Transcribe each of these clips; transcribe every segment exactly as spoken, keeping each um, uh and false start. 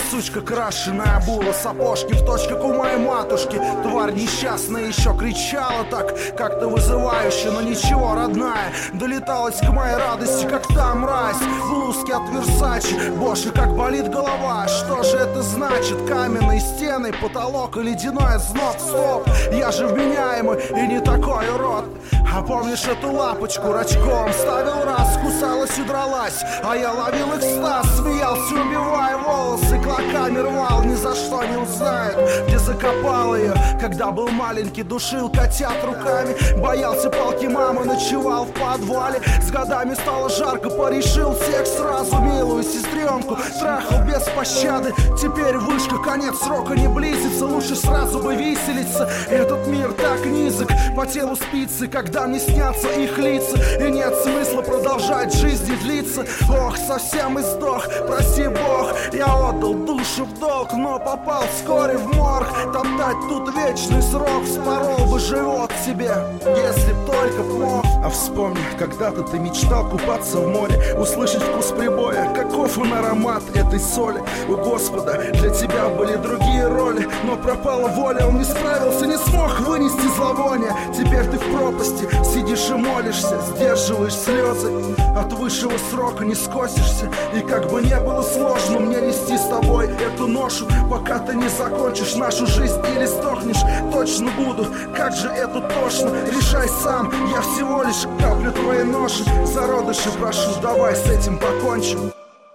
сучка крашеная була, сапожки в точь, как у моей матушки. Тварь несчастная еще кричала так, как-то вызывающе, но ничего, родная, долеталась к моей радости, как та мразь. Блузки от Версачи, боже, как болит голова. Что же это значит? Каменные стены, потолок и ледяной озноб. Стоп, я же вменяемый и не такой урод. А помнишь эту лапочку рачком? Ставил раз, кусалась и дралась, а я ловил экстаз, смеялся, убивая волосы, клоками рвал, ни за что не узнает, где закопал ее. Когда был маленький, душил котят руками, боялся палки мамы, ночевал в подвале. С годами стало жарко, порешил всех сразу, милую сестренку трахал без пощады. Теперь вышка, конец срока не близится, лучше сразу бы виселиться. Этот мир так низок, по телу спицы, когда мне снятся их лица, и нет смысла продолжать жизнь и длиться. Ох, совсем издох, прости Бог, я отдал душу в долг, но попал вскоре в морг. Топтать тут вечный срок, вспорол бы живот себе, если б только б мог. А вспомни, когда-то ты мечтал купаться в море, услышать вкус прибоя, каков он аромат этой соли. У Господа для тебя были другие роли, но пропала воля, он не справился, не смог вынести зловоние. Теперь ты в пропасти, сидишь и молишься, сдерживаешь слезы, от высшего срока не скосишься. И как бы не было сложно мне нести с тобой эту ношу, пока ты не закончишь нашу жизнь или сдохнешь, точно буду, как же это тошно. Решай сам, я всего лишь каплю твоей ноши. Зародыши прошу, давай с этим покончим.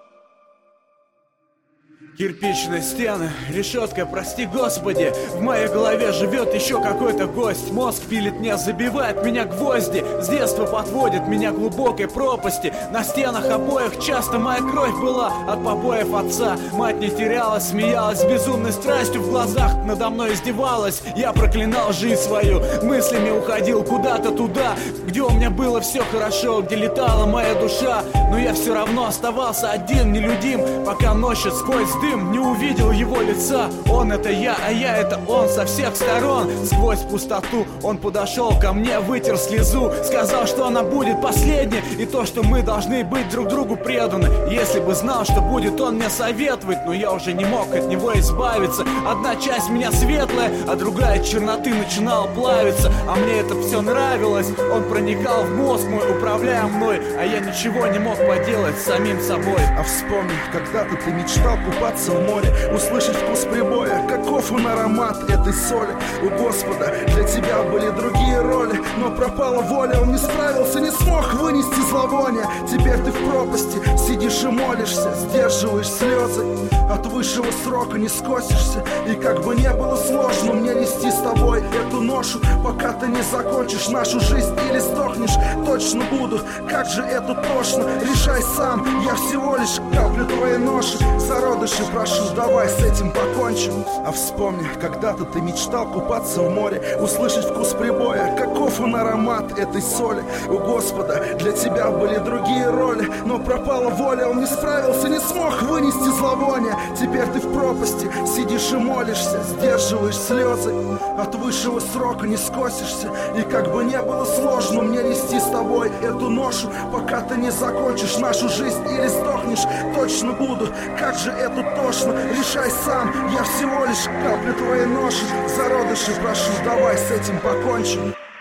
Кирпичные стены, решетка, прости Господи. В моей голове живет еще какой-то гость. Мозг пилит мне, забивает меня гвозди. С детства подводит меня к глубокой пропасти. На стенах обоих часто моя кровь была от побоев отца. Мать не терялась, смеялась с безумной страстью в глазах, надо мной издевалась. Я проклинал жизнь свою, мыслями уходил куда-то туда, где у меня было все хорошо, где летала моя душа. Но я все равно оставался один, нелюдим, пока ночью сквозь дым не увидел его лица. Он это я, а я это он со всех сторон. Сквозь пустоту он подошел ко мне, вытер слезу, сказал, что она будет последней, и то, что мы должны быть друг другу преданы. Если бы знал, что будет он мне советовать, но я уже не мог от него избавиться. Одна часть меня светлая, а другая черноты начинала плавиться. А мне это все нравилось. Он проникал в мозг мой, управляя мной, а я ничего не мог поделать с самим собой. А вспомни, когда-то ты мечтал купаться в море, услышать вкус прибоя, каков он аромат этой соли. У Господа для тебя были другие роли, но пропала воля, он не справился, не смог вынести зловоние. Теперь ты в пропасти, сидишь и молишься, сдерживаешь слезы, от высшего срока не скосишься. И как бы не было сложно мне нести с тобой эту ношу, пока ты не закончишь нашу жизнь или сдохнешь, точно буду, как же это тошно. Решай сам, я всего лишь каплю твоей ноши. Зародыши прошу, давай с этим покончим. А вспомни, когда-то ты мечтал купаться в море, услышать вкус прибоя, каков он аромат этой соли. У Господа для тебя были другие роли, но пропала воля, он не справился, не смог вынести зловоние. Теперь ты в пропасти, сидишь и молишься, сдерживаешь слезы, от высшего срока не скосишься. И как бы не было сложно мне нести с тобой эту ношу, пока ты не закончишь нашу жизнь или сдохнешь, точно буду, как же это тошно. Решай сам, я всего лишь каплю твоей ноши. Зародыши прошу, давай с этим покончим.